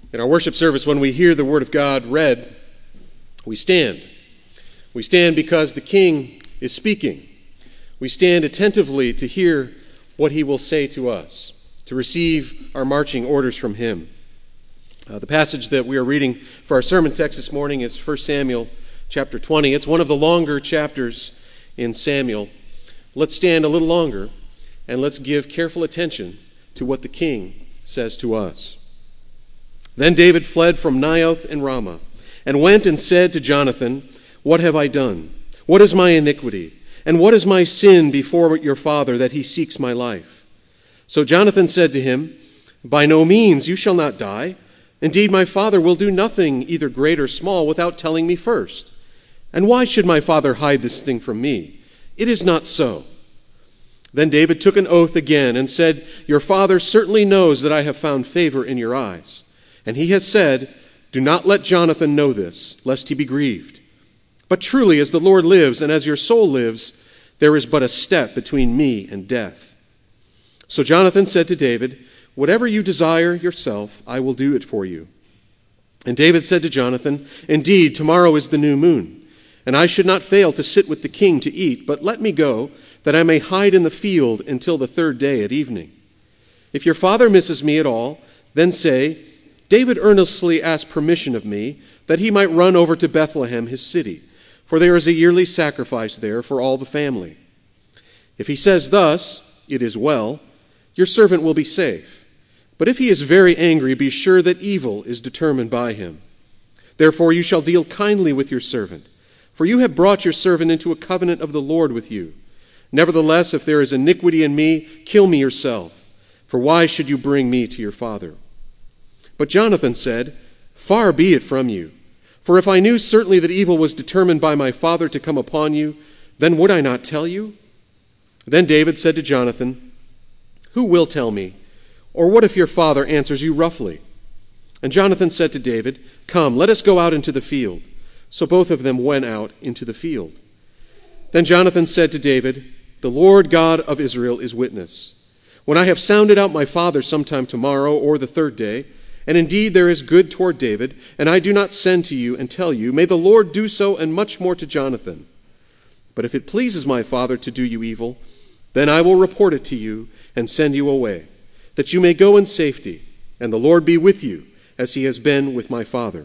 In our worship service, when we hear the Word of God read, we stand. We stand because the King is speaking. We stand attentively to hear what he will say to us, to receive our marching orders from him. The passage that we are reading for our sermon text this morning is 1 Samuel chapter 20. It's one of the longer chapters in Samuel. Let's stand a little longer and let's give careful attention to what the King says to us. Then David fled from Naioth and Ramah, and went and said to Jonathan, "What have I done? What is my iniquity? And what is my sin before your father, that he seeks my life?" So Jonathan said to him, "By no means, you shall not die. Indeed, my father will do nothing, either great or small, without telling me first. And why should my father hide this thing from me? It is not so." Then David took an oath again and said, "Your father certainly knows that I have found favor in your eyes. And he has said, 'Do not let Jonathan know this, lest he be grieved.' But truly, as the Lord lives, and as your soul lives, there is but a step between me and death." So Jonathan said to David, "Whatever you desire yourself, I will do it for you." And David said to Jonathan, "Indeed, tomorrow is the new moon, and I should not fail to sit with the king to eat, but let me go, that I may hide in the field until the third day at evening. If your father misses me at all, then say, 'David earnestly asked permission of me, that he might run over to Bethlehem, his city, for there is a yearly sacrifice there for all the family.' If he says thus, 'It is well,' your servant will be safe. But if he is very angry, be sure that evil is determined by him. Therefore you shall deal kindly with your servant, for you have brought your servant into a covenant of the Lord with you. Nevertheless, if there is iniquity in me, kill me yourself, for why should you bring me to your father?" But Jonathan said, "Far be it from you. For if I knew certainly that evil was determined by my father to come upon you, then would I not tell you?" Then David said to Jonathan, "Who will tell me? Or what if your father answers you roughly?" And Jonathan said to David, "Come, let us go out into the field." So both of them went out into the field. Then Jonathan said to David, "The Lord God of Israel is witness. When I have sounded out my father sometime tomorrow or the third day, and indeed there is good toward David, and I do not send to you and tell you, may the Lord do so and much more to Jonathan. But if it pleases my father to do you evil, then I will report it to you and send you away, that you may go in safety, and the Lord be with you, as he has been with my father.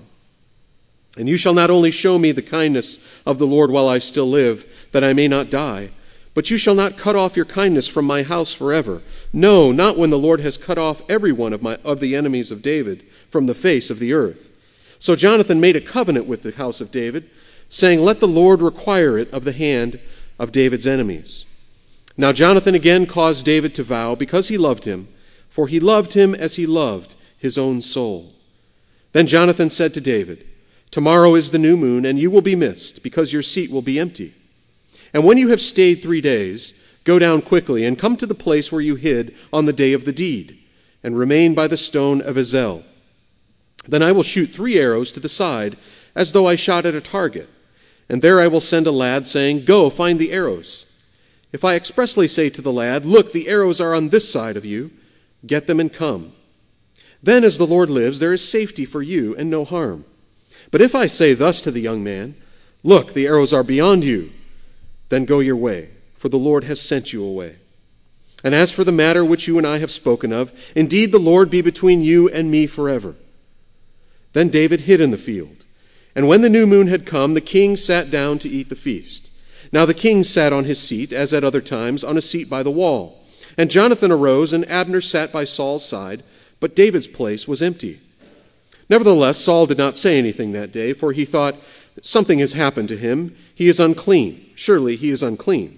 And you shall not only show me the kindness of the Lord while I still live, that I may not die, but you shall not cut off your kindness from my house forever. No, not when the Lord has cut off every one of the enemies of David from the face of the earth." So Jonathan made a covenant with the house of David, saying, "Let the Lord require it of the hand of David's enemies." Now Jonathan again caused David to vow, because he loved him, for he loved him as he loved his own soul. Then Jonathan said to David, "Tomorrow is the new moon, and you will be missed, because your seat will be empty. And when you have stayed 3 days, go down quickly and come to the place where you hid on the day of the deed, and remain by the stone of Ezel. Then I will shoot 3 arrows to the side, as though I shot at a target. And there I will send a lad, saying, 'Go, find the arrows.' If I expressly say to the lad, 'Look, the arrows are on this side of you,' get them and come. Then, as the Lord lives, there is safety for you and no harm. But if I say thus to the young man, 'Look, the arrows are beyond you,' then go your way, for the Lord has sent you away. And as for the matter which you and I have spoken of, indeed the Lord be between you and me forever." Then David hid in the field. And when the new moon had come, the king sat down to eat the feast. Now the king sat on his seat, as at other times, on a seat by the wall. And Jonathan arose, and Abner sat by Saul's side, but David's place was empty. Nevertheless, Saul did not say anything that day, for he thought, "Something has happened to him. He is unclean. Surely he is unclean."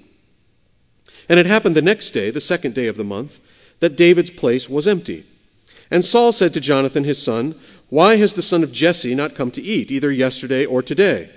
And it happened the next day, the second day of the month, that David's place was empty. And Saul said to Jonathan his son, "Why has the son of Jesse not come to eat, either yesterday or today?"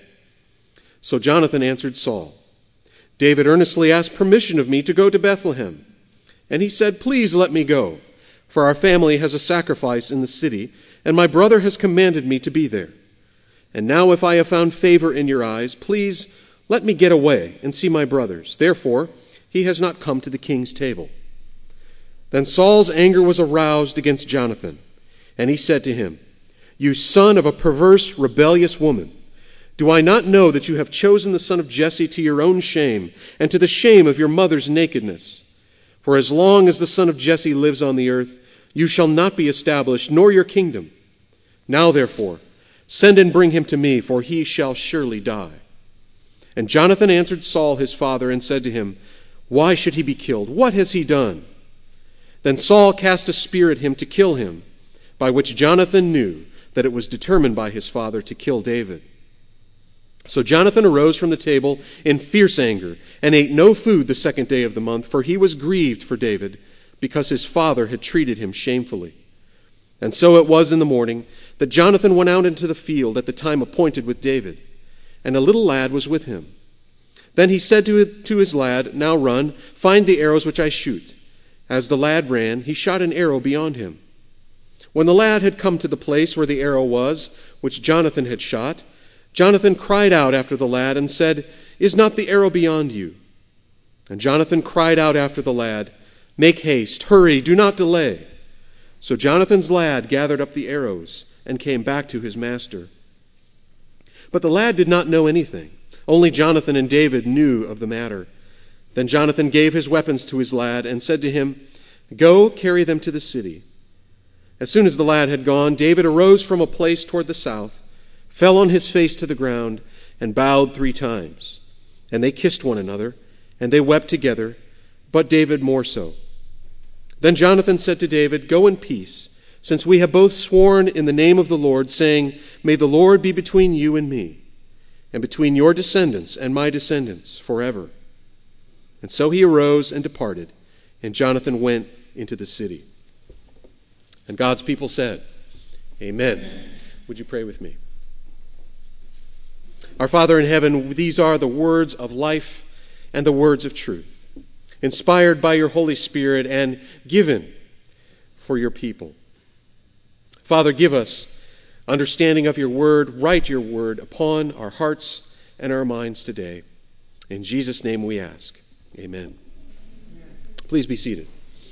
So Jonathan answered Saul, "David earnestly asked permission of me to go to Bethlehem. And he said, 'Please let me go, for our family has a sacrifice in the city, and my brother has commanded me to be there. And now if I have found favor in your eyes, please let me get away and see my brothers.' Therefore he has not come to the king's table." Then Saul's anger was aroused against Jonathan, and he said to him, You son of a perverse, rebellious woman, do I not know that you have chosen the son of Jesse to your own shame and to the shame of your mother's nakedness? For as long as the son of Jesse lives on the earth, you shall not be established, nor your kingdom. Now, therefore, send and bring him to me, for he shall surely die." And Jonathan answered Saul his father and said to him, "Why should he be killed? What has he done?" Then Saul cast a spear at him to kill him, by which Jonathan knew that it was determined by his father to kill David. So Jonathan arose from the table in fierce anger and ate no food the second day of the month, for he was grieved for David, because his father had treated him shamefully. And so it was in the morning that Jonathan went out into the field at the time appointed with David, and a little lad was with him. Then he said to his lad, "Now run, find the arrows which I shoot." As the lad ran, he shot an arrow beyond him. When the lad had come to the place where the arrow was, which Jonathan had shot, Jonathan cried out after the lad and said, "Is not the arrow beyond you?" And Jonathan cried out after the lad, "Make haste, hurry, do not delay." So Jonathan's lad gathered up the arrows and came back to his master. But the lad did not know anything. Only Jonathan and David knew of the matter. Then Jonathan gave his weapons to his lad and said to him, "Go, carry them to the city." As soon as the lad had gone, David arose from a place toward the south, fell on his face to the ground, and bowed 3 times. And they kissed one another, and they wept together, but David more so. Then Jonathan said to David, "Go in peace, since we have both sworn in the name of the Lord, saying, 'May the Lord be between you and me, and between your descendants and my descendants forever.'" And so he arose and departed, and Jonathan went into the city. And God's people said, "Amen." Would you pray with me? Our Father in heaven, these are the words of life and the words of truth, inspired by your Holy Spirit and given for your people. Father, give us understanding of your word. Write your word upon our hearts and our minds today. In Jesus' name we ask. Amen. Please be seated.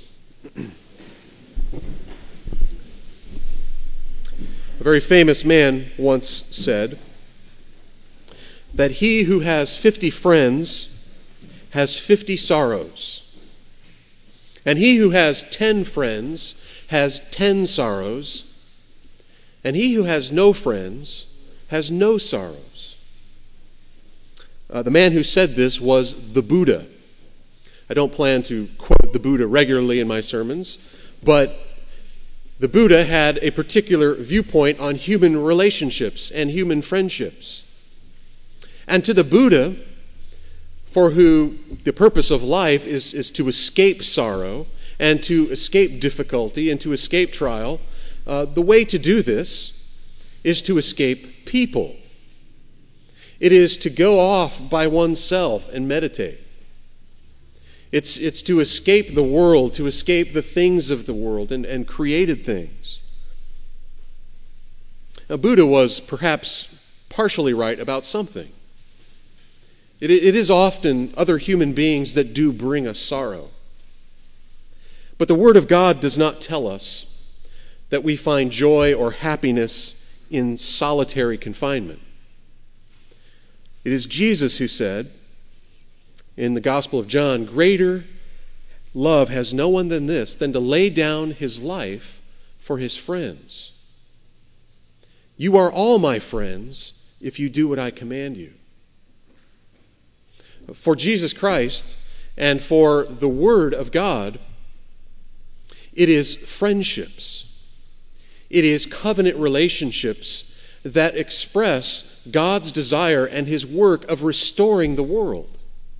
A very famous man once said that he who has 50 friends has 50 sorrows, and he who has 10 friends has 10 sorrows, and he who has no friends has no sorrows. The man who said this was the Buddha. I don't plan to quote the Buddha regularly in my sermons, but the Buddha had a particular viewpoint on human relationships and human friendships. And to the Buddha, for who the purpose of life is to escape sorrow and to escape difficulty and to escape trial, the way to do this is to escape people. It is to go off by oneself and meditate. It's to escape the world, to escape the things of the world and created things. Now, Buddha was perhaps partially right about something. It is often other human beings that do bring us sorrow. But the Word of God does not tell us that we find joy or happiness in solitary confinement. It is Jesus who said in the Gospel of John, "Greater love has no one than this, than to lay down his life for his friends. You are all my friends if you do what I command you." For Jesus Christ and for the Word of God, it is friendships. It is covenant relationships that express God's desire and his work of restoring the world.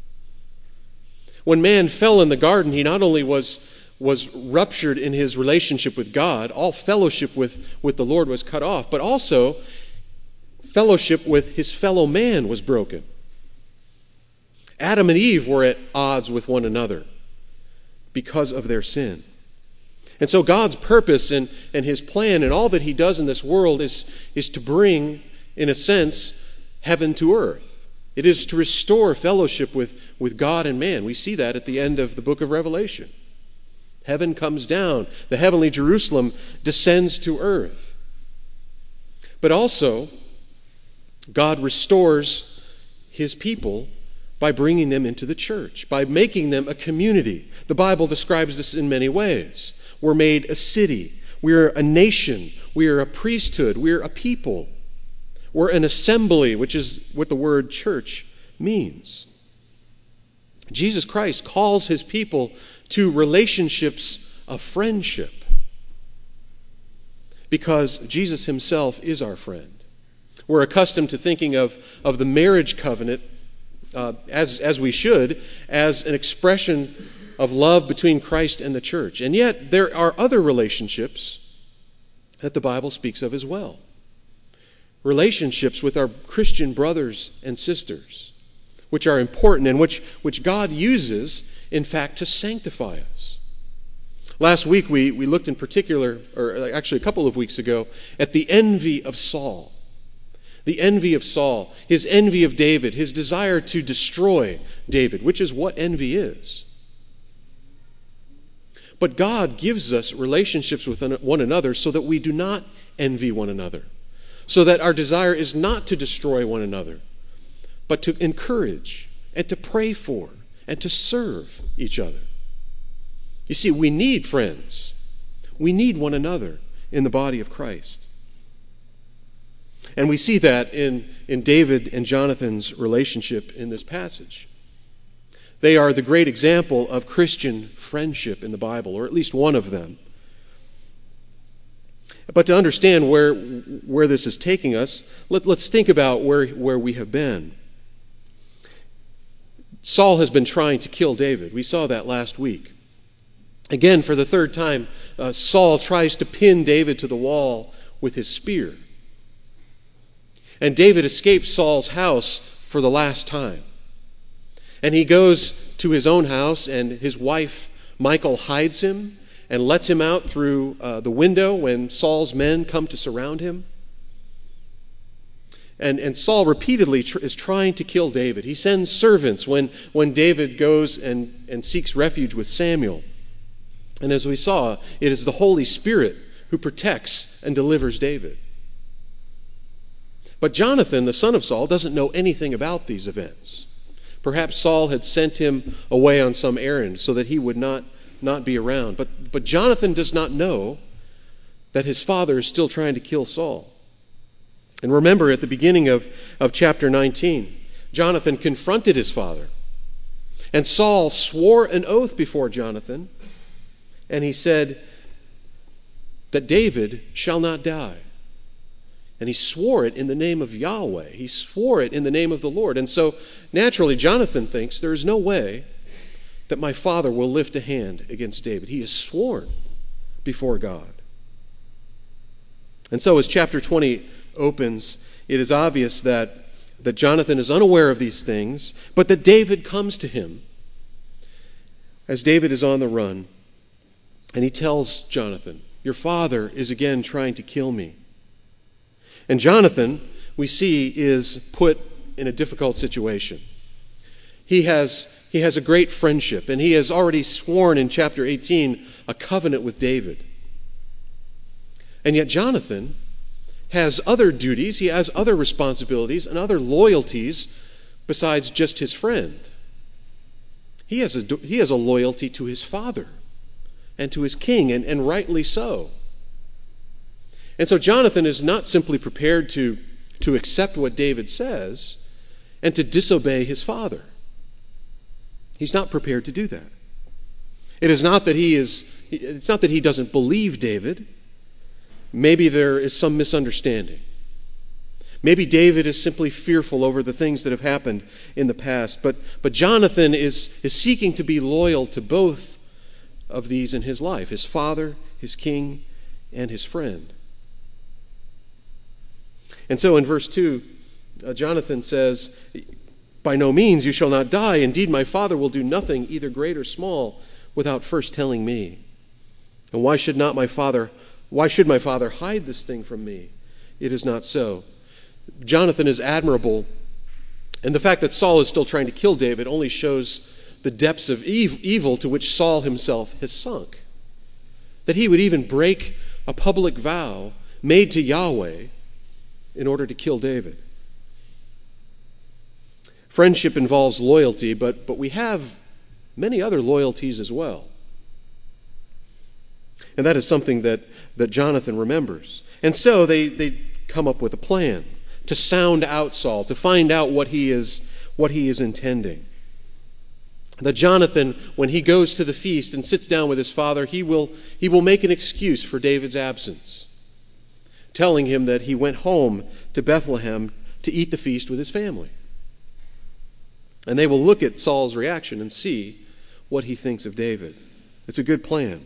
When man fell in the garden, he not only was ruptured in his relationship with God, all fellowship with the Lord was cut off, but also fellowship with his fellow man was broken. Adam and Eve were at odds with one another because of their sin. And so God's purpose and his plan and all that he does in this world is to bring, in a sense, heaven to earth. It is to restore fellowship with God and man. We see that at the end of the book of Revelation. Heaven comes down. The heavenly Jerusalem descends to earth. But also, God restores his people by bringing them into the church, by making them a community. The Bible describes this in many ways. We're made a city. We're a nation. We are a priesthood. We're a people. We're an assembly, which is what the word church means. Jesus Christ calls his people to relationships of friendship because Jesus himself is our friend. We're accustomed to thinking of the marriage covenant, as we should, as an expression of love between Christ and the church. And yet there are other relationships that the Bible speaks of as well. Relationships with our Christian brothers and sisters, which are important and which God uses, in fact, to sanctify us. Last week we looked in particular, or actually a couple of weeks ago, at the envy of Saul. The envy of Saul, his envy of David, his desire to destroy David, which is what envy is. But God gives us relationships with one another so that we do not envy one another, so that our desire is not to destroy one another, but to encourage and to pray for and to serve each other. You see, we need friends. We need one another in the body of Christ. And we see that in David and Jonathan's relationship in this passage. They are the great example of Christian friendship in the Bible, or at least one of them. But to understand where this is taking us, let's think about where we have been. Saul has been trying to kill David. We saw that last week. Again, for the third time, Saul tries to pin David to the wall with his spear. And David escapes Saul's house for the last time. And he goes to his own house, and his wife, Michal, hides him and lets him out through the window when Saul's men come to surround him. And Saul repeatedly is trying to kill David. He sends servants when David goes and seeks refuge with Samuel. And as we saw, it is the Holy Spirit who protects and delivers David. But Jonathan, the son of Saul, doesn't know anything about these events. Perhaps Saul had sent him away on some errand so that he would not be around. But Jonathan does not know that his father is still trying to kill Saul. And remember, at the beginning of chapter 19, Jonathan confronted his father. And Saul swore an oath before Jonathan, and he said that David shall not die. And he swore it in the name of Yahweh. He swore it in the name of the Lord. And so, naturally, Jonathan thinks there is no way that my father will lift a hand against David. He has sworn before God. And so, as chapter 20 opens, it is obvious that Jonathan is unaware of these things, but that David comes to him as David is on the run. And he tells Jonathan, "Your father is again trying to kill me." And Jonathan, we see, is put in a difficult situation. He has a great friendship, and he has already sworn in chapter 18 a covenant with David. And yet Jonathan has other duties, he has other responsibilities and other loyalties besides just his friend. He has a loyalty to his father and to his king, and rightly so. And so Jonathan is not simply prepared to accept what David says and to disobey his father. He's not prepared to do that. It's not that he doesn't believe David. Maybe there is some misunderstanding. Maybe David is simply fearful over the things that have happened in the past. But Jonathan is seeking to be loyal to both of these in his life, his father, his king, and his friend. And so in verse 2, Jonathan says, "By no means you shall not die. Indeed, my father will do nothing, either great or small, without first telling me. And why should my father hide this thing from me? It is not so." Jonathan is admirable, and the fact that Saul is still trying to kill David only shows the depths of evil to which Saul himself has sunk. That he would even break a public vow made to Yahweh in order to kill David. Friendship involves loyalty, but we have many other loyalties as well. And that is something that Jonathan remembers. And so they come up with a plan to sound out Saul, to find out what he is intending. That Jonathan, when he goes to the feast and sits down with his father, he will make an excuse for David's absence, telling him that he went home to Bethlehem to eat the feast with his family. And they will look at Saul's reaction and see what he thinks of David. It's a good plan.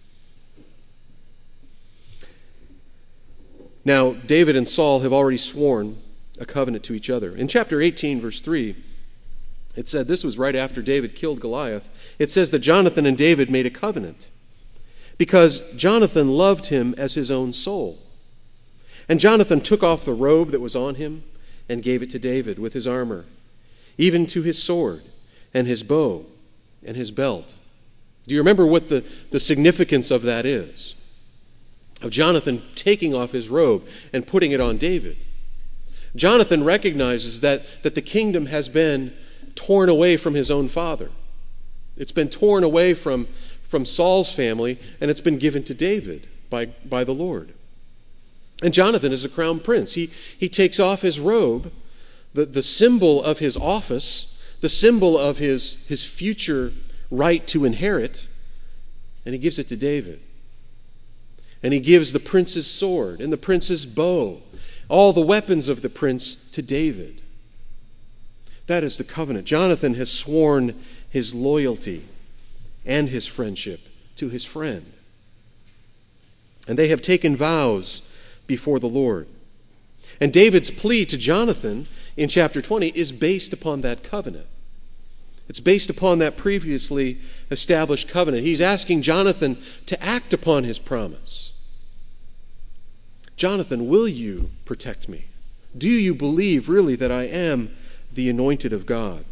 Now, David and Saul have already sworn a covenant to each other. In chapter 18, verse 3, it said, this was right after David killed Goliath. It says that Jonathan and David made a covenant because Jonathan loved him as his own soul. And Jonathan took off the robe that was on him and gave it to David with his armor, even to his sword and his bow and his belt. Do you remember what the significance of that is? Of Jonathan taking off his robe and putting it on David. Jonathan recognizes that the kingdom has been torn away from his own father. It's been torn away from Saul's family, and it's been given to David by the Lord. And Jonathan is a crown prince. He takes off his robe, the symbol of his office, the symbol of his future right to inherit, and he gives it to David. And he gives the prince's sword and the prince's bow, all the weapons of the prince, to David. That is the covenant. Jonathan has sworn his loyalty and his friendship to his friend. And they have taken vows before the Lord. And David's plea to Jonathan in chapter 20 is based upon that covenant. It's based upon that previously established covenant. He's asking Jonathan to act upon his promise. Jonathan, will you protect me? Do you believe really that I am the anointed of God?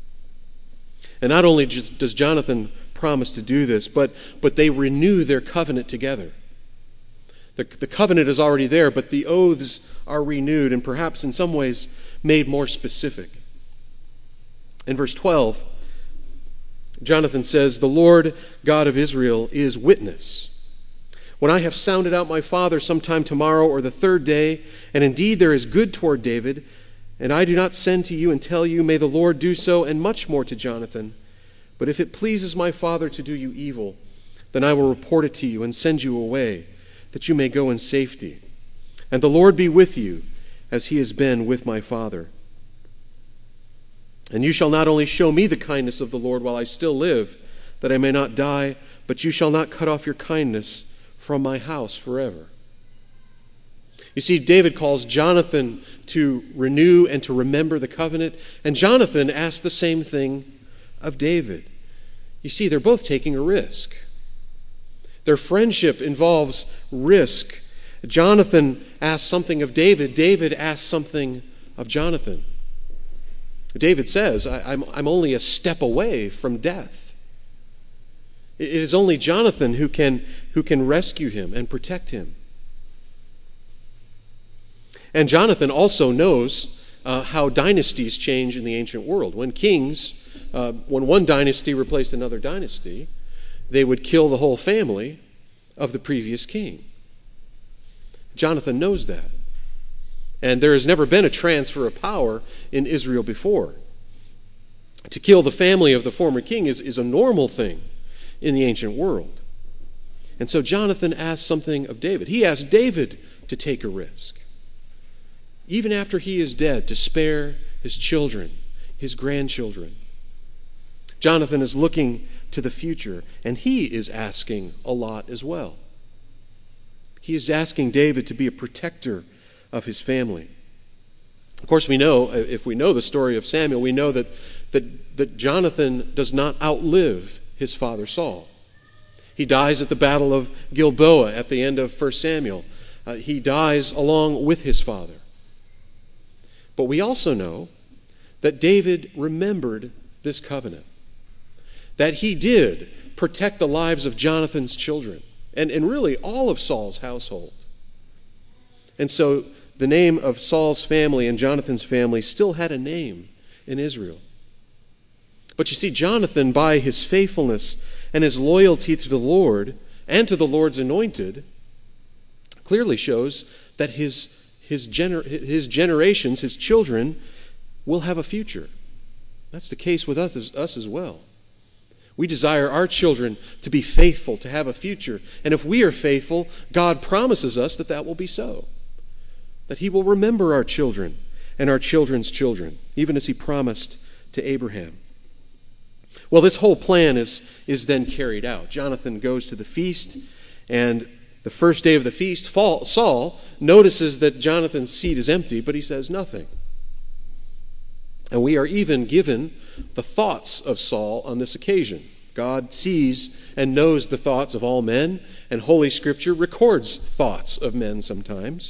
And not only does Jonathan promise to do this, but they renew their covenant together. The covenant is already there, but the oaths are renewed and perhaps in some ways made more specific. In verse 12, Jonathan says, "The Lord God of Israel is witness. When I have sounded out my father sometime tomorrow or the third day, and indeed there is good toward David, and I do not send to you and tell you, may the Lord do so, and much more to Jonathan. But if it pleases my father to do you evil, then I will report it to you and send you away, that you may go in safety. And the Lord be with you, as he has been with my father. And you shall not only show me the kindness of the Lord while I still live, that I may not die, but you shall not cut off your kindness from my house forever." You see, David calls Jonathan to renew and to remember the covenant, and Jonathan asks the same thing of David. You see, they're both taking a risk. Their friendship involves risk. Jonathan asks something of David. David asks something of Jonathan. David says, I'm only a step away from death. It is only Jonathan who can rescue him and protect him. And Jonathan also knows how dynasties change in the ancient world. When one dynasty replaced another dynasty, they would kill the whole family of the previous king. Jonathan knows that. And there has never been a transfer of power in Israel before. To kill the family of the former king is a normal thing in the ancient world. And so Jonathan asked something of David. He asked David to take a risk, even after he is dead, to spare his children, his grandchildren. Jonathan is looking to the future, and he is asking a lot as well. He is asking David to be a protector of his family. Of course, we know, if we know the story of Samuel, we know that Jonathan does not outlive his father Saul. He dies at the Battle of Gilboa at the end of 1 Samuel. He dies along with his father. But we also know that David remembered this covenant, that he did protect the lives of Jonathan's children, and really all of Saul's household. And so the name of Saul's family and Jonathan's family still had a name in Israel. But you see, Jonathan, by his faithfulness and his loyalty to the Lord and to the Lord's anointed, clearly shows that his generations, his children, will have a future. That's the case with us as well. We desire our children to be faithful, to have a future. And if we are faithful, God promises us that that will be so. That he will remember our children and our children's children, even as he promised to Abraham. Well, this whole plan is then carried out. Jonathan goes to the feast, and the first day of the feast, Saul notices that Jonathan's seat is empty, but he says nothing. And we are even given the thoughts of Saul on this occasion. God sees and knows the thoughts of all men, and Holy Scripture records thoughts of men sometimes.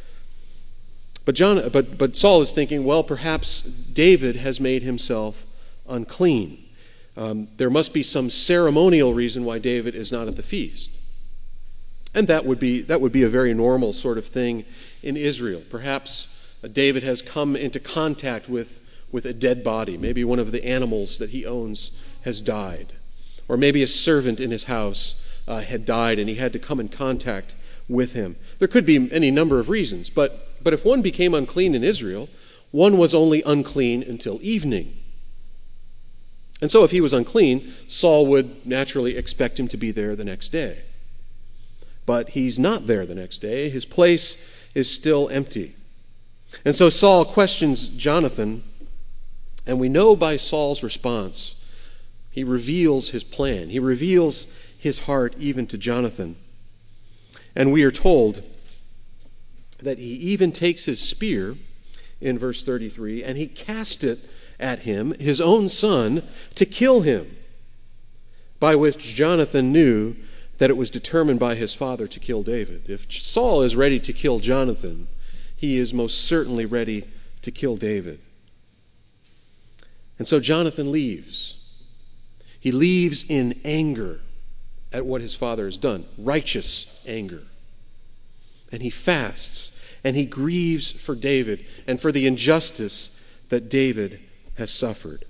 But Saul is thinking, well, perhaps David has made himself unclean. There must be some ceremonial reason why David is not at the feast. And that would be a very normal sort of thing in Israel. Perhaps David has come into contact with a dead body. Maybe one of the animals that he owns has died. Or maybe a servant in his house had died and he had to come in contact with him. There could be any number of reasons, but if one became unclean in Israel, one was only unclean until evening. And so if he was unclean, Saul would naturally expect him to be there the next day. But he's not there the next day. His place is still empty. And so Saul questions Jonathan, and we know by Saul's response, he reveals his plan. He reveals his heart even to Jonathan. And we are told that he even takes his spear, in verse 33, and he cast it at him, his own son, to kill him, by which Jonathan knew that it was determined by his father to kill David. If Saul is ready to kill Jonathan, he is most certainly ready to kill David. And so Jonathan leaves. He leaves in anger at what his father has done, righteous anger. And he fasts, and he grieves for David and for the injustice that David has suffered.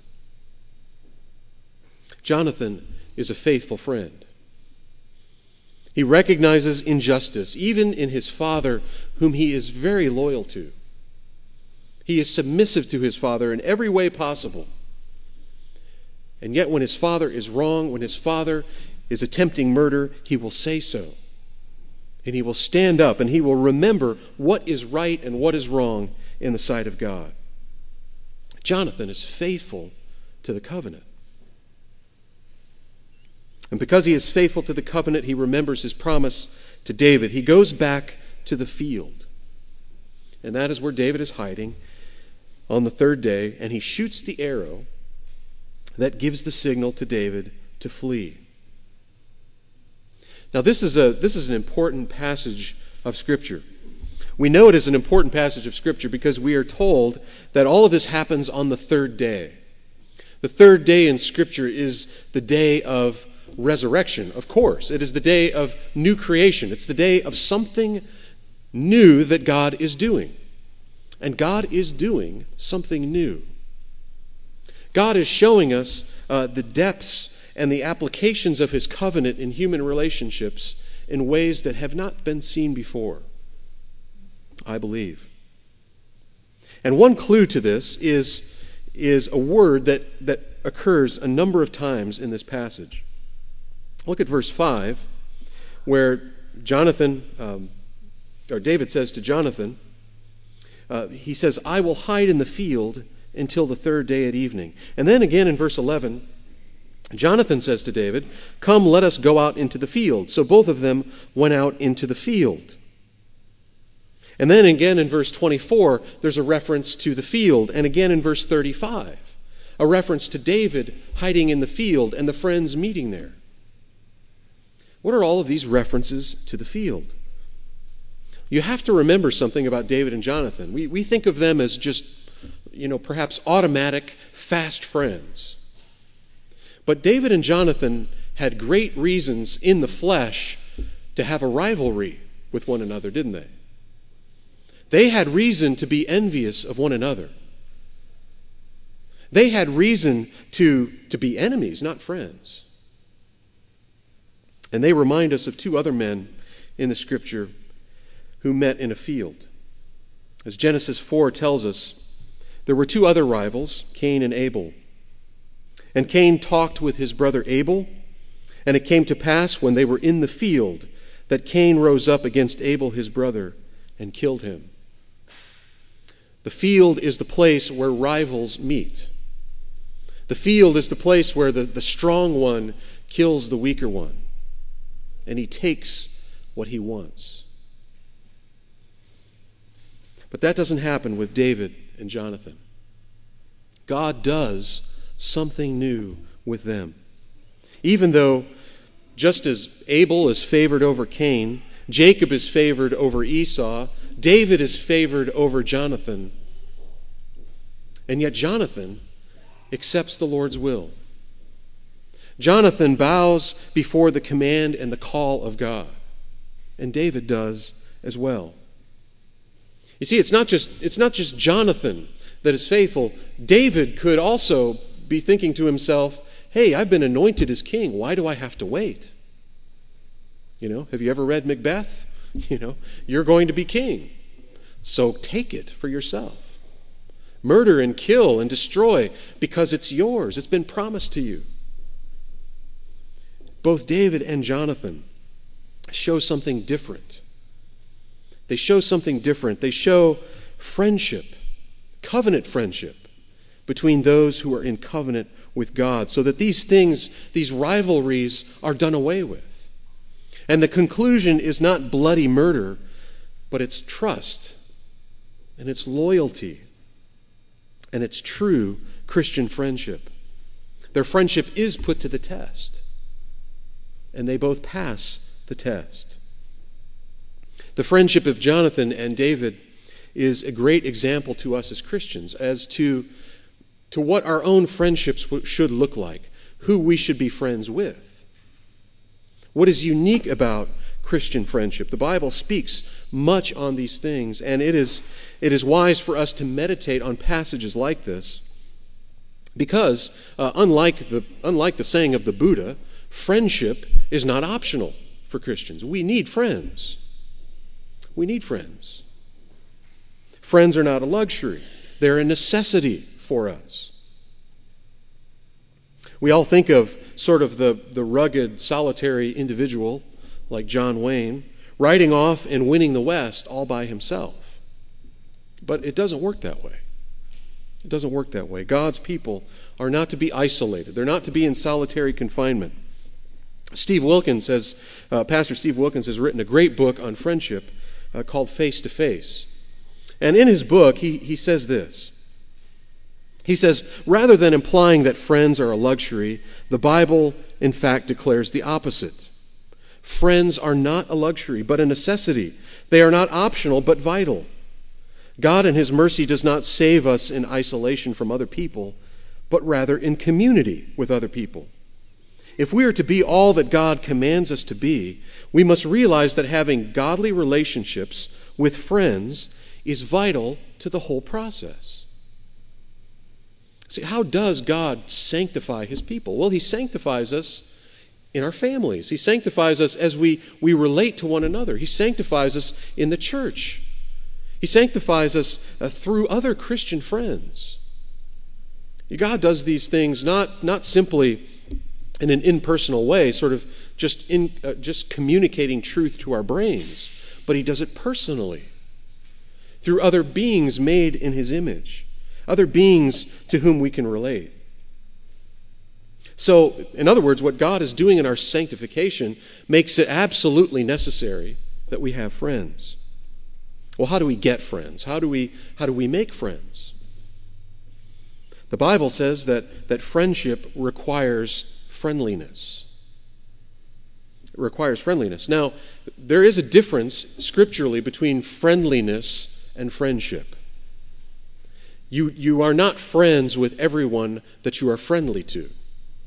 Jonathan is a faithful friend. He recognizes injustice, even in his father, whom he is very loyal to. He is submissive to his father in every way possible. And yet when his father is wrong, when his father is attempting murder, he will say so. And he will stand up and he will remember what is right and what is wrong in the sight of God. Jonathan is faithful to the covenant. And because he is faithful to the covenant, he remembers his promise to David. He goes back to the field. And that is where David is hiding on the third day, and he shoots the arrow that gives the signal to David to flee. Now this is an important passage of Scripture. We know it is an important passage of Scripture because we are told that all of this happens on the third day. The third day in Scripture is the day of resurrection, of course. It is the day of new creation. It's the day of something new that God is doing. And God is doing something new. God is showing us the depths and the applications of his covenant in human relationships in ways that have not been seen before, I believe. And one clue to this is a word that occurs a number of times in this passage. Look at verse 5, where David says to Jonathan, he says, "I will hide in the field until the third day at evening." And then again in verse 11, Jonathan says to David, "Come, let us go out into the field." So both of them went out into the field. And then again in verse 24, there's a reference to the field. And again in verse 35, a reference to David hiding in the field and the friends meeting there. What are all of these references to the field? You have to remember something about David and Jonathan. We think of them as just, perhaps automatic, fast friends. But David and Jonathan had great reasons in the flesh to have a rivalry with one another, didn't they? They had reason to be envious of one another. They had reason to be enemies, not friends. And they remind us of two other men in the Scripture who met in a field. As Genesis 4 tells us, there were two other rivals, Cain and Abel. And Cain talked with his brother Abel, and it came to pass when they were in the field that Cain rose up against Abel his brother and killed him. The field is the place where rivals meet. The field is the place where the strong one kills the weaker one, and he takes what he wants. But that doesn't happen with David and Jonathan. God does something new with them. Even though, just as Abel is favored over Cain, Jacob is favored over Esau, David is favored over Jonathan, and yet Jonathan accepts the Lord's will. Jonathan bows before the command and the call of God, and David does as well. You see, it's not just Jonathan that is faithful. David could also be thinking to himself, hey, I've been anointed as king. Why do I have to wait? Have you ever read Macbeth? You're going to be king. So take it for yourself. Murder and kill and destroy because it's yours. It's been promised to you. Both David and Jonathan show something different. They show something different. They show friendship, covenant friendship, between those who are in covenant with God, so that these things, these rivalries, are done away with. And the conclusion is not bloody murder, but it's trust, and it's loyalty, and it's true Christian friendship. Their friendship is put to the test, and they both pass the test. The friendship of Jonathan and David is a great example to us as Christians as to what our own friendships should look like, who we should be friends with. What is unique about Christian friendship? The Bible speaks much on these things, and it is wise for us to meditate on passages like this because, unlike the saying of the Buddha, friendship is not optional for Christians. We need friends. We need friends. Friends are not a luxury. They're a necessity for us. We all think of sort of the rugged, solitary individual like John Wayne riding off and winning the West all by himself. But it doesn't work that way. It doesn't work that way. God's people are not to be isolated. They're not to be in solitary confinement. Pastor Steve Wilkins has written a great book on friendship called Face to Face. And in his book, he says this. He says, rather than implying that friends are a luxury, the Bible, in fact, declares the opposite. Friends are not a luxury, but a necessity. They are not optional, but vital. God in His mercy does not save us in isolation from other people, but rather in community with other people. If we are to be all that God commands us to be, we must realize that having godly relationships with friends is vital to the whole process. See, how does God sanctify His people? Well, He sanctifies us in our families. He sanctifies us as we relate to one another. He sanctifies us in the church. He sanctifies us through other Christian friends. God does these things not simply in an impersonal way, sort of just communicating truth to our brains, but He does it personally through other beings made in His image, other beings to whom we can relate. So, in other words, what God is doing in our sanctification makes it absolutely necessary that we have friends. Well, how do we get friends? How do we make friends? The Bible says that friendship requires friendliness. It requires friendliness. Now, there is a difference scripturally between friendliness and friendship. You are not friends with everyone that you are friendly to.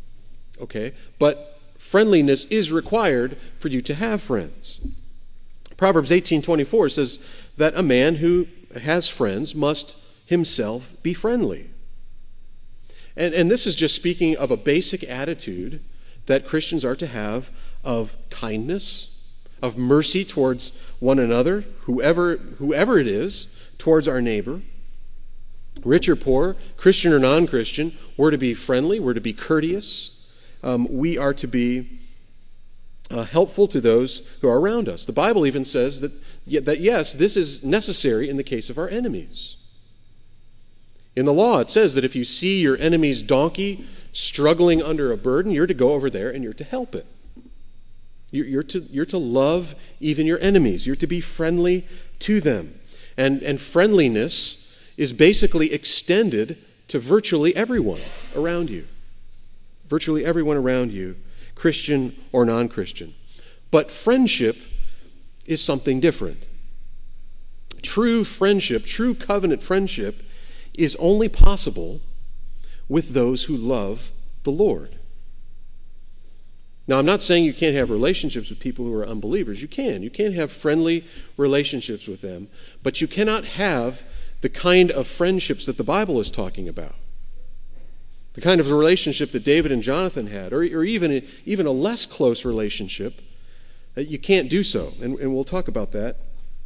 Okay? But friendliness is required for you to have friends. Proverbs 18:24 says that a man who has friends must himself be friendly. And this is just speaking of a basic attitude that Christians are to have of kindness, of mercy towards one another, whoever it is, towards our neighbor. Rich or poor, Christian or non-Christian, we're to be friendly, we're to be courteous, we are to be helpful to those who are around us. The Bible even says that yes, this is necessary in the case of our enemies. In the law, it says that if you see your enemy's donkey struggling under a burden, you're to go over there and you're to help it. You're to love even your enemies. You're to be friendly to them. And friendliness is basically extended to virtually everyone around you. Virtually everyone around you, Christian or non-Christian. But friendship is something different. True friendship, true covenant friendship, is only possible with those who love the Lord. Now, I'm not saying you can't have relationships with people who are unbelievers. You can. You can have friendly relationships with them, but you cannot have the kind of friendships that the Bible is talking about. The kind of relationship that David and Jonathan had, or even a less close relationship, you can't do so. And we'll talk about that.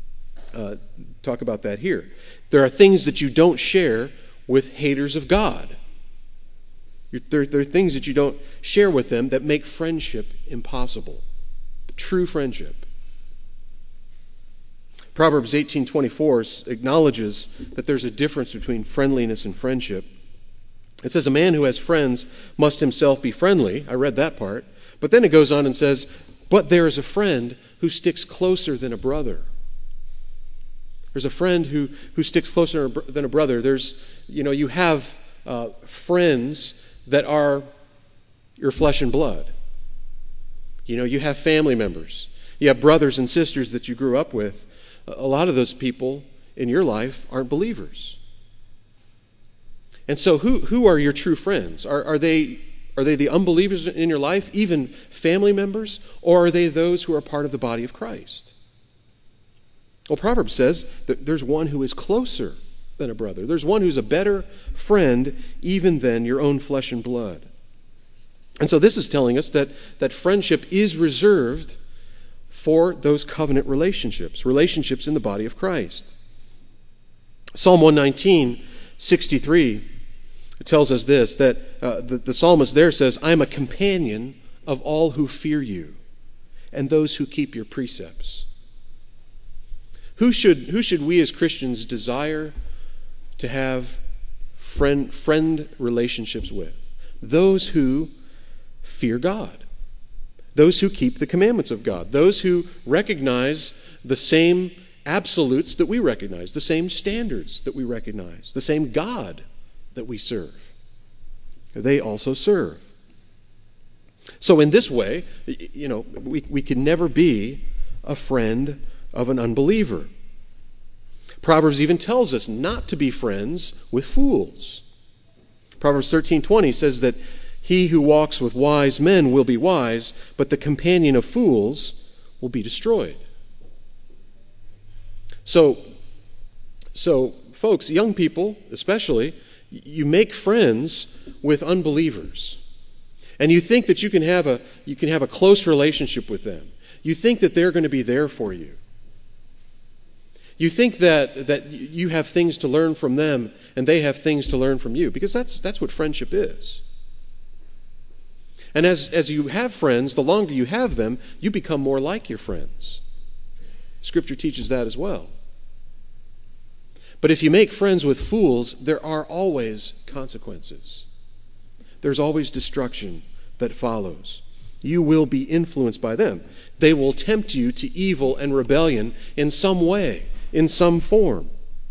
Here. There are things that you don't share with haters of God. There are things that you don't share with them that make friendship impossible. True friendship. Proverbs 18:24 acknowledges that there's a difference between friendliness and friendship. It says, a man who has friends must himself be friendly. I read that part. But then it goes on and says, but there is a friend who sticks closer than a brother. There's a friend who sticks closer than a brother. You have friends that are your flesh and blood. You have family members. You have brothers and sisters that you grew up with. A lot of those people in your life aren't believers. And so who are your true friends? Are they the unbelievers in your life, even family members, or are they those who are part of the body of Christ? Well, Proverbs says that there's one who is closer than a brother. There's one who's a better friend even than your own flesh and blood. And so this is telling us that friendship is reserved for those covenant relationships in the body of Christ. Psalm 119:63 tells us this, that the psalmist there says, I am a companion of all who fear you and those who keep your precepts. Who should we as Christians desire to have friend relationships with? Those who fear God. Those who keep the commandments of God. Those who recognize the same absolutes that we recognize, the same standards that we recognize, the same God that we serve. They also serve. So in this way, we can never be a friend of an unbeliever. Proverbs even tells us not to be friends with fools. Proverbs 13:20 says that he who walks with wise men will be wise, but the companion of fools will be destroyed. So folks, young people especially, you make friends with unbelievers. And you think that you can have a close relationship with them. You think that they're going to be there for you. You think that you have things to learn from them and they have things to learn from you, because that's what friendship is. And as you have friends, the longer you have them, you become more like your friends. Scripture teaches that as well. But if you make friends with fools, there are always consequences. There's always destruction that follows. You will be influenced by them. They will tempt you to evil and rebellion in some way, in some form.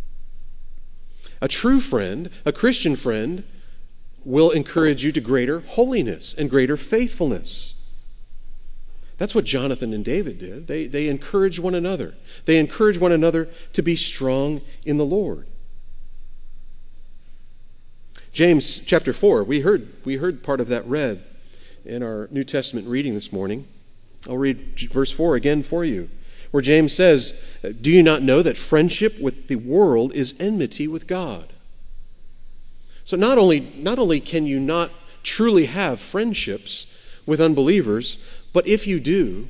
A true friend, a Christian friend, will encourage you to greater holiness and greater faithfulness. That's what Jonathan and David did. They encouraged one another. They encouraged one another to be strong in the Lord. James chapter 4, we heard part of that read in our New Testament reading this morning. I'll read verse 4 again for you. where James says, "Do you not know that friendship with the world is enmity with God?" So not only can you not truly have friendships with unbelievers, but if you do,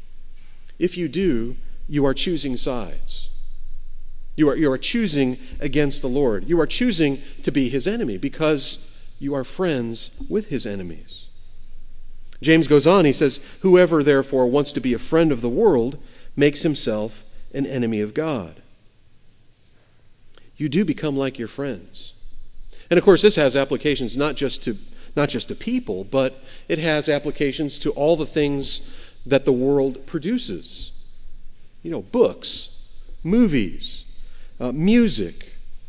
you are choosing sides. You are choosing against the Lord. You are choosing to be his enemy because you are friends with his enemies. James goes on, he says, "Whoever therefore wants to be a friend of the world makes himself an enemy of God." You do become like your friends. And of course, this has applications not just to people, but it has applications to all the things that the world produces. Books, movies, music.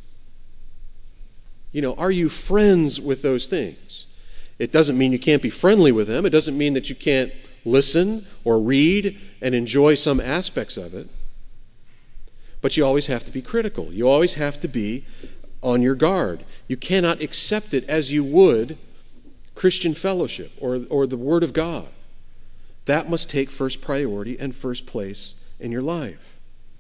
Are you friends with those things? It doesn't mean you can't be friendly with them. It doesn't mean that you can't listen or read and enjoy some aspects of it. But you always have to be critical. You always have to be on your guard. You cannot accept it as you would Christian fellowship or the Word of God. That must take first priority and first place in your life.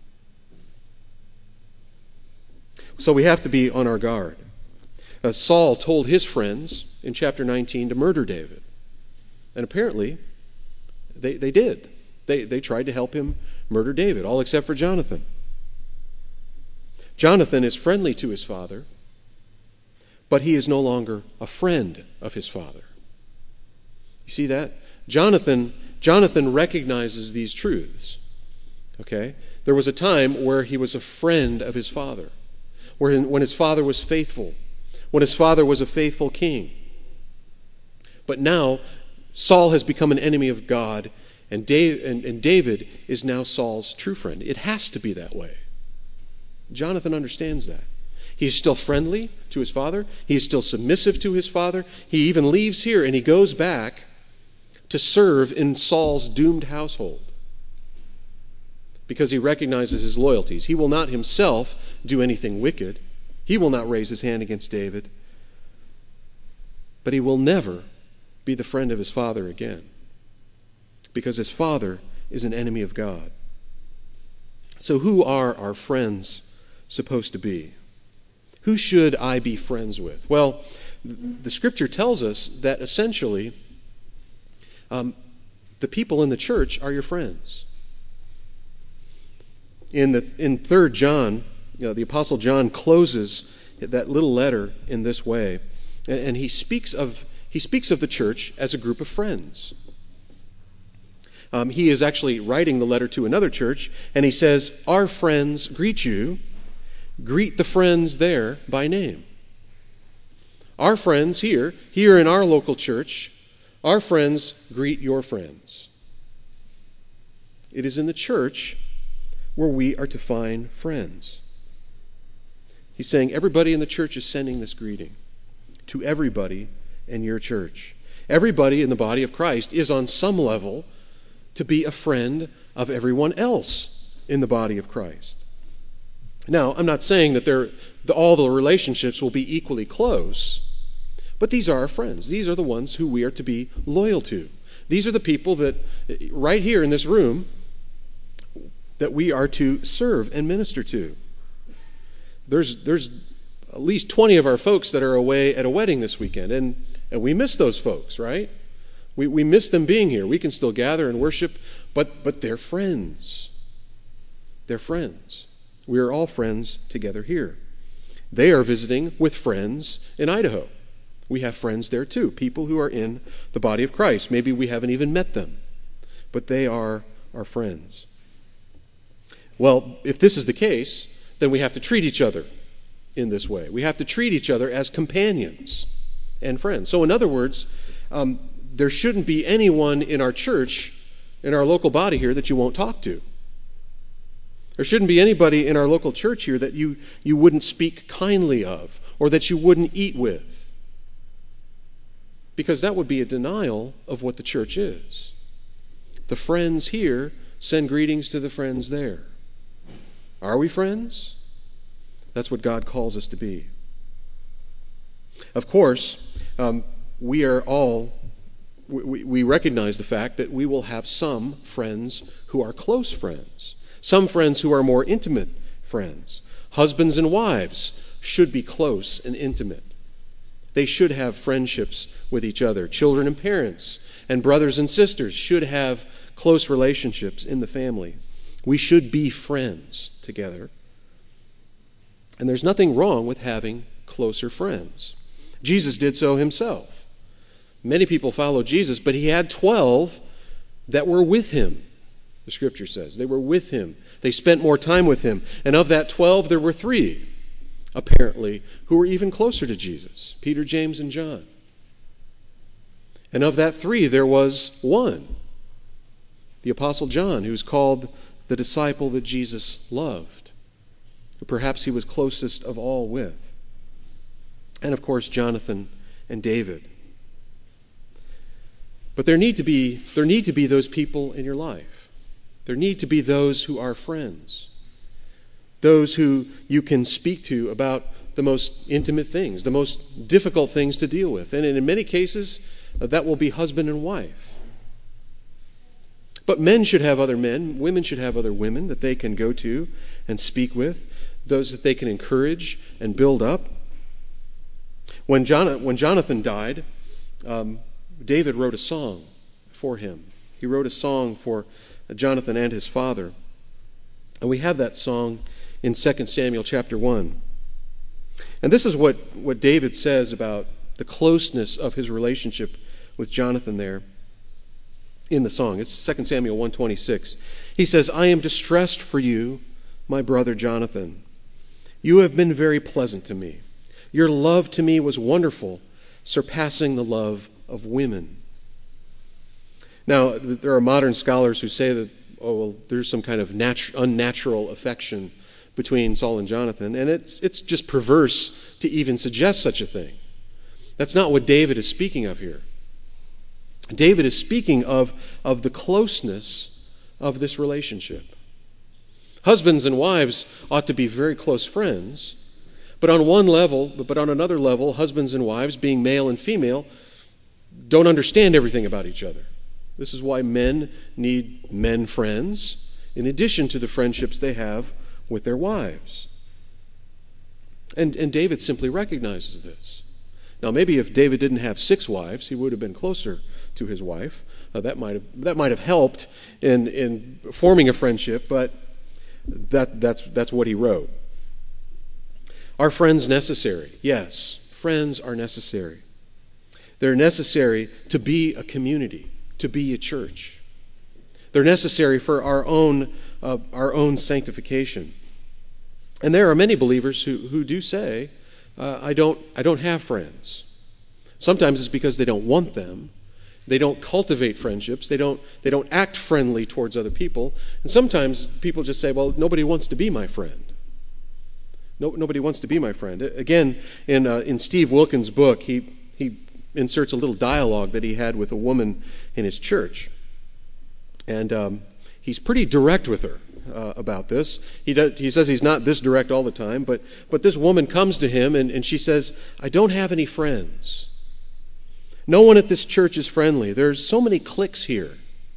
So we have to be on our guard. Saul told his friends in chapter 19 to murder David. And apparently, they did. They tried to help him murder David, all except for Jonathan. Jonathan is friendly to his father, but he is no longer a friend of his father. You see that? Jonathan recognizes these truths. Okay? There was a time where he was a friend of his father, when his father was faithful, when his father was a faithful king. But now, Saul has become an enemy of God, and David is now Saul's true friend. It has to be that way. Jonathan understands that. He is still friendly to his father. He is still submissive to his father. He even leaves here and he goes back to serve in Saul's doomed household because he recognizes his loyalties. He will not himself do anything wicked. He will not raise his hand against David. But he will never be the friend of his father again because his father is an enemy of God. So who are our friends supposed to be? Who should I be friends with? Well, the scripture tells us that essentially the people in the church are your friends. In 3 John, the Apostle John closes that little letter in this way, and he speaks of the church as a group of friends. He is actually writing the letter to another church, and he says, "Our friends greet you. Greet the friends there by name." Our friends here in our local church, our friends greet your friends. It is in the church where we are to find friends. He's saying everybody in the church is sending this greeting to everybody in your church. Everybody in the body of Christ is on some level to be a friend of everyone else in the body of Christ. Now, I'm not saying that all the relationships will be equally close, but these are our friends. These are the ones who we are to be loyal to. These are the people that, right here in this room, that we are to serve and minister to. There's at least 20 of our folks that are away at a wedding this weekend, and we miss those folks, right? We miss them being here. We can still gather and worship, but they're friends. They're friends. We are all friends together here. They are visiting with friends in Idaho. We have friends there too, people who are in the body of Christ. Maybe we haven't even met them, but they are our friends. Well, if this is the case, then we have to treat each other in this way. We have to treat each other as companions and friends. So in other words, there shouldn't be anyone in our church, in our local body here, that you won't talk to. There shouldn't be anybody in our local church here that you wouldn't speak kindly of or that you wouldn't eat with. Because that would be a denial of what the church is. The friends here send greetings to the friends there. Are we friends? That's what God calls us to be. Of course, we are all we recognize the fact that we will have some friends who are close friends, some friends who are more intimate friends. Husbands and wives should be close and intimate. They should have friendships with each other. Children and parents and brothers and sisters should have close relationships in the family. We should be friends together. And there's nothing wrong with having closer friends. Jesus did so himself. Many people followed Jesus, but he had 12 that were with him, the scripture says. They were with him. They spent more time with him. And of that 12, there were 3, apparently, who were even closer to Jesus, Peter, James, and John. And of that 3, there was one, the Apostle John, who's called the disciple that Jesus loved, who perhaps he was closest of all with. And of course, Jonathan and David. But there need to be those people in your life. There need to be those who are friends, those who you can speak to about the most intimate things, the most difficult things to deal with. And in many cases, that will be husband and wife. But men should have other men, women should have other women that they can go to and speak with, those that they can encourage and build up. When Jonathan died, David wrote a song for him. He wrote a song for Jonathan and his father. And we have that song in 2 Samuel chapter 1. And this is what David says about the closeness of his relationship with Jonathan there in the song. It's 2 Samuel 1:26. He says, "I am distressed for you, my brother Jonathan. You have been very pleasant to me. Your love to me was wonderful, surpassing the love of women." Now, there are modern scholars who say that, there's some kind of unnatural affection between Saul and Jonathan, and it's just perverse to even suggest such a thing. That's not what David is speaking of here. David is speaking of the closeness of this relationship. Husbands and wives ought to be very close friends, but on another level, husbands and wives, being male and female, don't understand everything about each other. This is why men need men friends, in addition to the friendships they have with their wives. And David simply recognizes this. Now, maybe if David didn't have 6 wives, he would have been closer to his wife. That might have helped in forming a friendship, but that's what he wrote. Are friends necessary? Yes, friends are necessary. They're necessary to be a community, to be a church. They're necessary for our own sanctification. And there are many believers who do say, I don't have friends. Sometimes it's because they don't want them. They don't cultivate friendships. They don't act friendly towards other people. And sometimes people just say, well, nobody wants to be my friend. Nobody wants to be my friend. Again, in Steve Wilkins' book, he inserts a little dialogue that he had with a woman in his church. And he's pretty direct with her about this. He says he's not this direct all the time, but this woman comes to him and she says, I don't have any friends. No one at this church is friendly. There's so many cliques here.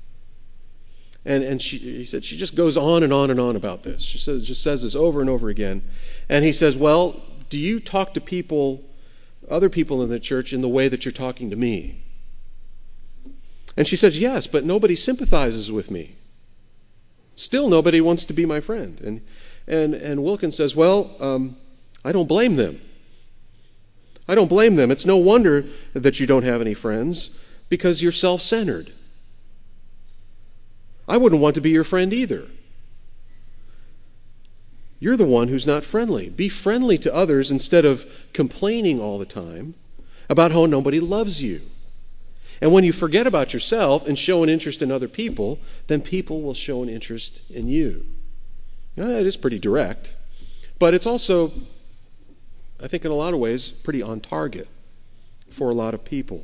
And he said she just goes on and on and on about this. She just says this over and over again. And he says, well, do you talk to other people in the church in the way that you're talking to me? And she says, yes, but nobody sympathizes with me. Still nobody wants to be my friend. And Wilkins says, well, I don't blame them. I don't blame them. It's no wonder that you don't have any friends, because you're self-centered. I wouldn't want to be your friend either. You're the one who's not friendly. Be friendly to others instead of complaining all the time about how nobody loves you. And when you forget about yourself and show an interest in other people, then people will show an interest in you. Now, that is pretty direct, but it's also, I think in a lot of ways, pretty on target for a lot of people.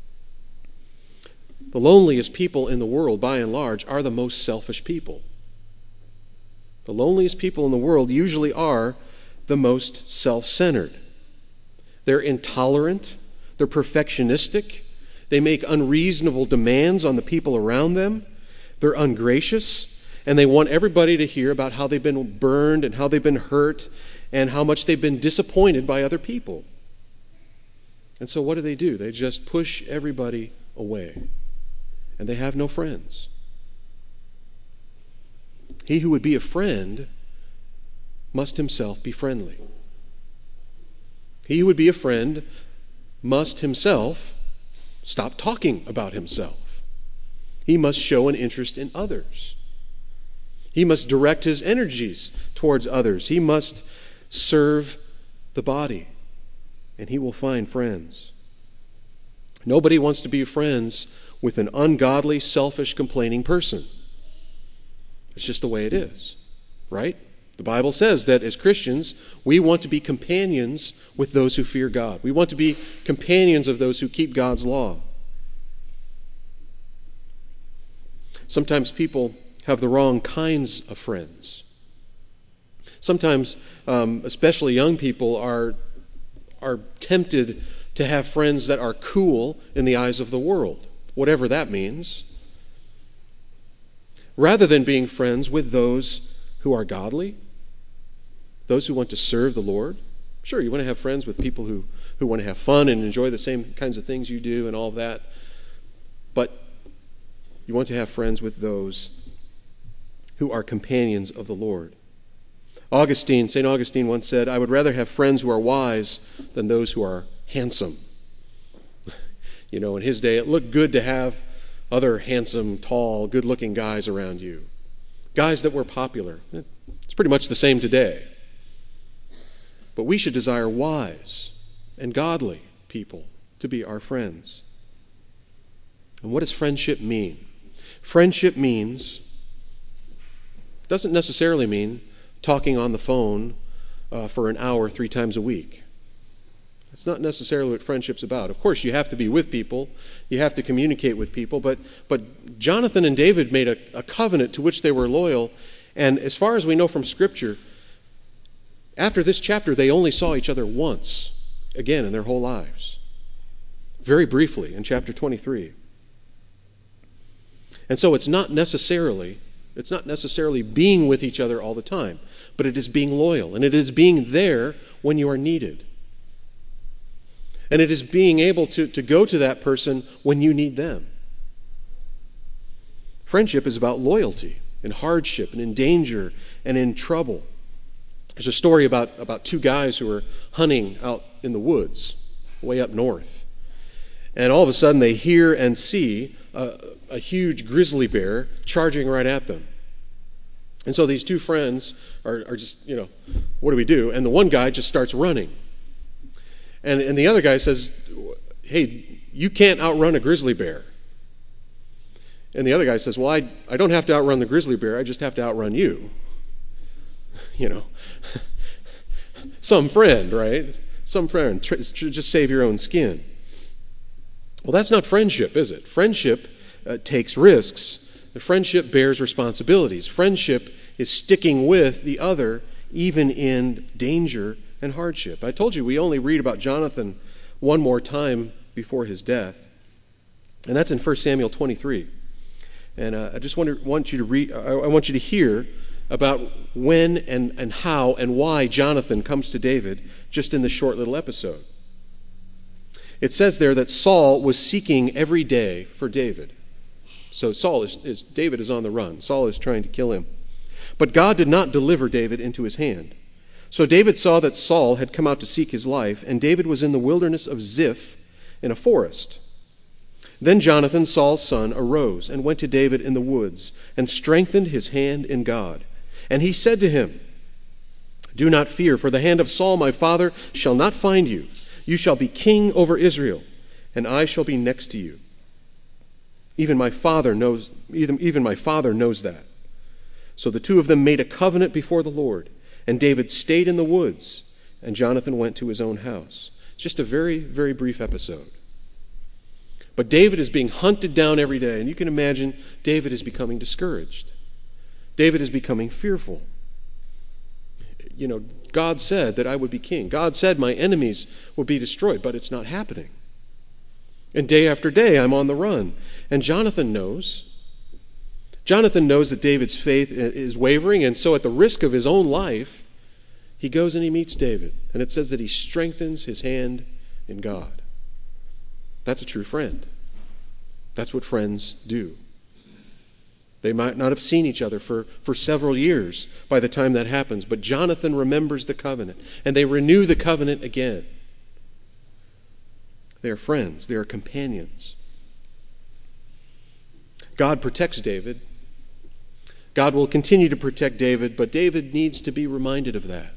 The loneliest people in the world, by and large, are the most selfish people. The loneliest people in the world usually are the most self-centered. They're intolerant. They're perfectionistic. They make unreasonable demands on the people around them. They're ungracious, and they want everybody to hear about how they've been burned and how they've been hurt and how much they've been disappointed by other people. And so what do? They just push everybody away, and they have no friends. He who would be a friend must himself be friendly. He who would be a friend must himself stop talking about himself. He must show an interest in others. He must direct his energies towards others. He must serve the body, and he will find friends. Nobody wants to be friends with an ungodly, selfish, complaining person. It's just the way it is, right? The Bible says that as Christians, we want to be companions with those who fear God. We want to be companions of those who keep God's law. Sometimes people have the wrong kinds of friends. Sometimes, especially young people, are tempted to have friends that are cool in the eyes of the world, whatever that means, rather than being friends with those who are godly, those who want to serve the Lord. Sure, you want to have friends with people who want to have fun and enjoy the same kinds of things you do and all of that, but you want to have friends with those who are companions of the Lord. St. Augustine once said, "I would rather have friends who are wise than those who are handsome." In his day, it looked good to have other handsome, tall, good-looking guys around you. Guys that were popular. It's pretty much the same today. But we should desire wise and godly people to be our friends. And what does friendship mean? Friendship doesn't necessarily mean talking on the phone for an hour 3 times a week. That's not necessarily what friendship's about. Of course, you have to be with people. You have to communicate with people. But Jonathan and David made a covenant to which they were loyal. And as far as we know from Scripture, after this chapter, they only saw each other once, again, in their whole lives. Very briefly, in chapter 23. And so it's not necessarily being with each other all the time, but it is being loyal, and it is being there when you are needed. And it is being able to go to that person when you need them. Friendship is about loyalty in hardship and in danger and in trouble. There's a story about 2 guys who were hunting out in the woods, way up north. And all of a sudden they hear and see a huge grizzly bear charging right at them. And so these 2 friends are just, what do we do? And the one guy just starts running. And the other guy says, "Hey, you can't outrun a grizzly bear." And the other guy says, "Well, I don't have to outrun the grizzly bear, I just have to outrun you." Some friend, right? Some friend. Just save your own skin. Well, that's not friendship, is it? Friendship takes risks. Friendship bears responsibilities. Friendship is sticking with the other even in danger and hardship. I told you we only read about Jonathan one more time before his death, and that's in 1 Samuel 23. And I just want you to hear about when and how and why Jonathan comes to David just in this short little episode. It says there that Saul was seeking every day for David. So David is on the run. Saul is trying to kill him. But God did not deliver David into his hand. So David saw that Saul had come out to seek his life, and David was in the wilderness of Ziph in a forest. Then Jonathan, Saul's son, arose and went to David in the woods and strengthened his hand in God. And he said to him, "Do not fear, for the hand of Saul my father shall not find you. You shall be king over Israel, and I shall be next to you. Even my father knows that." So the 2 of them made a covenant before the Lord, and David stayed in the woods, and Jonathan went to his own house. It's just a very, very brief episode. But David is being hunted down every day, and you can imagine David is becoming discouraged. David is becoming fearful. God said that I would be king. God said my enemies would be destroyed, but it's not happening. And day after day, I'm on the run. And Jonathan knows. Jonathan knows that David's faith is wavering, and so at the risk of his own life, he goes and he meets David. And it says that he strengthens his hand in God. That's a true friend. That's what friends do. They might not have seen each other for several years by the time that happens, but Jonathan remembers the covenant, and they renew the covenant again. They are friends. They are companions. God protects David. God will continue to protect David, but David needs to be reminded of that.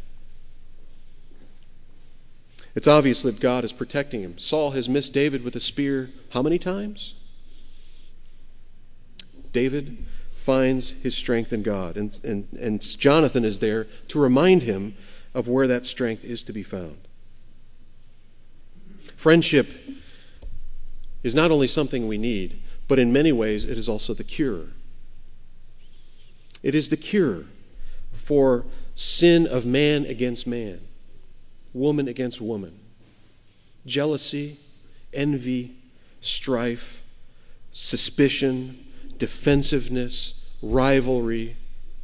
It's obvious that God is protecting him. Saul has missed David with a spear how many times? David finds his strength in God, and Jonathan is there to remind him of where that strength is to be found. Friendship is not only something we need, but in many ways it is also the cure. It is the cure for sin of man against man, woman against woman, jealousy, envy, strife, suspicion, defensiveness, rivalry.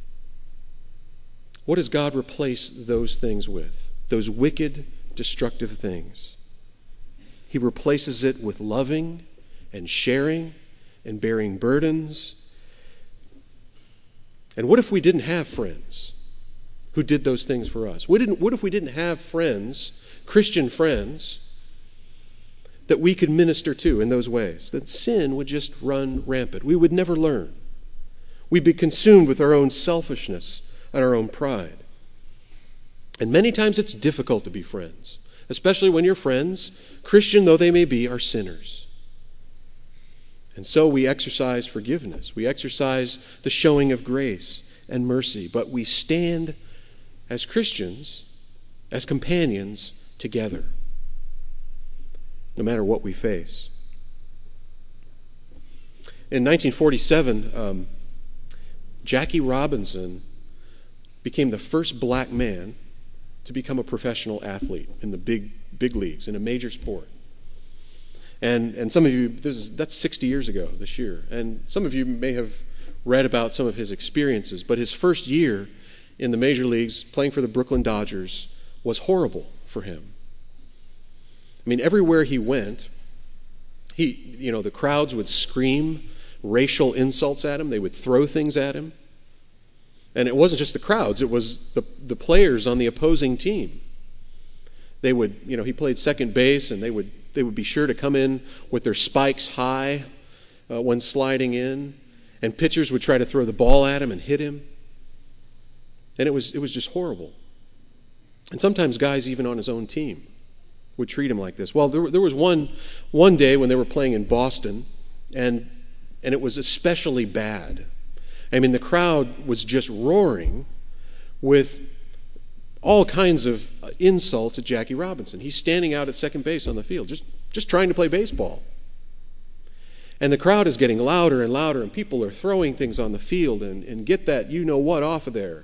What does God replace those things with? Those wicked, destructive things. He replaces it with loving and sharing and bearing burdens. And what if we didn't have friends who did those things for us? What if we didn't have friends, Christian friends, that we could minister to in those ways? That sin would just run rampant. We would never learn. We'd be consumed with our own selfishness and our own pride. And many times it's difficult to be friends, especially when your friends, Christian though they may be, are sinners. And so we exercise forgiveness. We exercise the showing of grace and mercy. But we stand as Christians, as companions, together, no matter what we face. In 1947, Jackie Robinson became the first black man to become a professional athlete in the big leagues, in a major sport. And some of you, that's 60 years ago this year, and some of you may have read about some of his experiences, but his first year in the major leagues, playing for the Brooklyn Dodgers, was horrible for him. I mean, everywhere he went, the crowds would scream racial insults at him. They would throw things at him. And it wasn't just the crowds, it was the players on the opposing team. They would, he played second base, and they would be sure to come in with their spikes high when sliding in, and pitchers would try to throw the ball at him and hit him. And it was just horrible. And sometimes guys even on his own team would treat him like this. Well, there was one day when they were playing in Boston, and it was especially bad. I mean, the crowd was just roaring with all kinds of insults at Jackie Robinson. He's standing out at second base on the field, just trying to play baseball. And the crowd is getting louder and louder, and people are throwing things on the field and get that you-know-what off of there.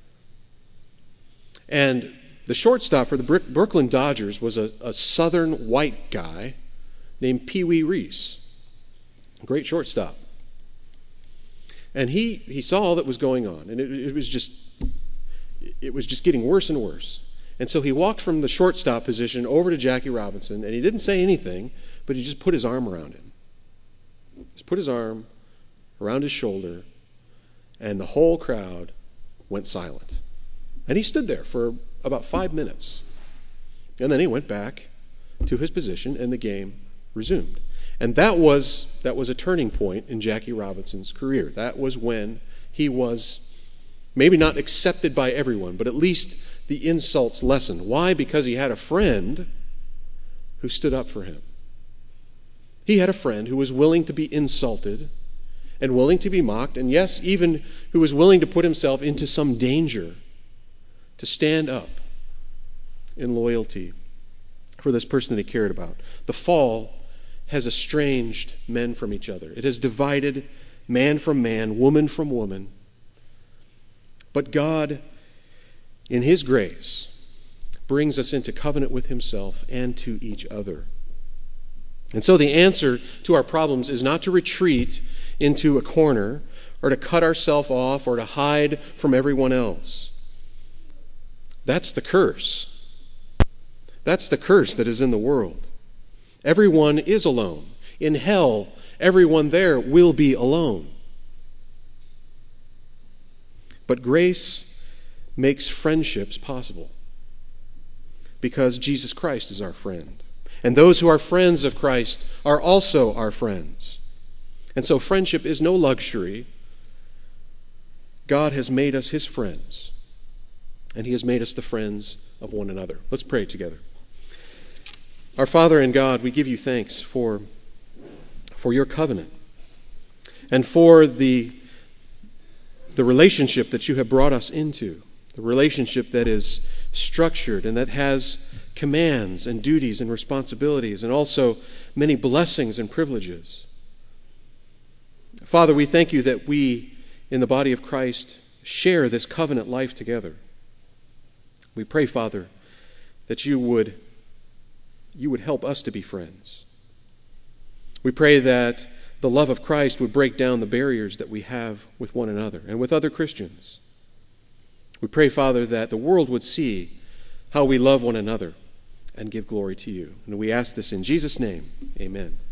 And the shortstop for the Brooklyn Dodgers was a southern white guy named Pee Wee Reese. Great shortstop. And he saw all that was going on, and it was just getting worse and worse. And so he walked from the shortstop position over to Jackie Robinson, and he didn't say anything, but he just put his arm around him. Just put his arm around his shoulder, and the whole crowd went silent. And he stood there for about 5 minutes. And then he went back to his position, and the game resumed. And that was a turning point in Jackie Robinson's career. That was when he was maybe not accepted by everyone, but at least the insults lessened. Why? Because he had a friend who stood up for him. He had a friend who was willing to be insulted and willing to be mocked, and yes, even who was willing to put himself into some danger to stand up in loyalty for this person that he cared about. The fall has estranged men from each other. It has divided man from man, woman from woman. But God, in His grace, brings us into covenant with Himself and to each other. And so the answer to our problems is not to retreat into a corner or to cut ourselves off or to hide from everyone else. That's the curse. That's the curse that is in the world. Everyone is alone. In hell, everyone there will be alone. But grace makes friendships possible because Jesus Christ is our friend. And those who are friends of Christ are also our friends. And so friendship is no luxury. God has made us his friends, and he has made us the friends of one another. Let's pray together. Our Father and God, we give you thanks for your covenant and for the relationship that you have brought us into, the relationship that is structured and that has commands and duties and responsibilities and also many blessings and privileges. Father, we thank you that we in the body of Christ share this covenant life together. We pray, Father, that you would help us to be friends. We pray that the love of Christ would break down the barriers that we have with one another and with other Christians. We pray, Father, that the world would see how we love one another and give glory to you. And we ask this in Jesus' name. Amen.